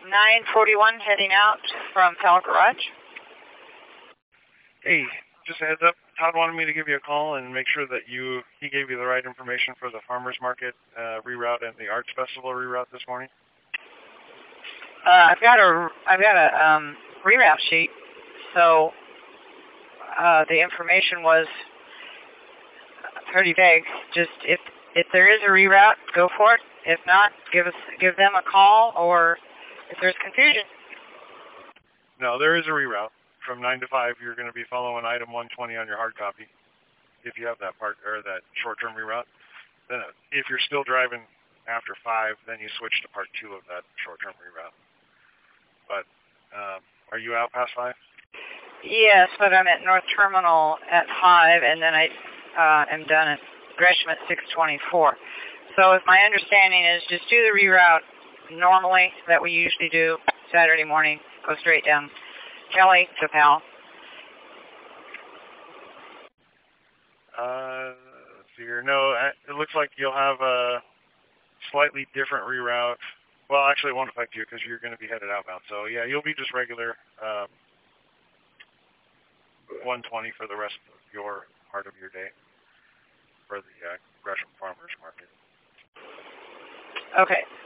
941 heading out from Powell Garage. Hey, just a heads up. Todd wanted me to give you a call and make sure that he gave you the right information for the farmers market reroute and the arts festival reroute this morning. I've got a reroute sheet. So the information was pretty vague. Just if there is a reroute, go for it. If not, give them a call, or if there's confusion. No, there is a reroute. From 9 to 5, you're going to be following item 120 on your hard copy, if you have that part or that short-term reroute. Then, if you're still driving after 5, then you switch to part 2 of that short-term reroute. But are you out past 5? Yes, but I'm at North Terminal at 5, and then I am done at Gresham at 6:24. So if my understanding is just do the reroute normally that we usually do Saturday morning, go straight down Kelly to Powell. No, it looks like you'll have a slightly different reroute. Well, actually, it won't affect you because you're going to be headed outbound. So, yeah, you'll be just regular 120 for the rest of your part of your day for the Gresham Farmers Market. Okay.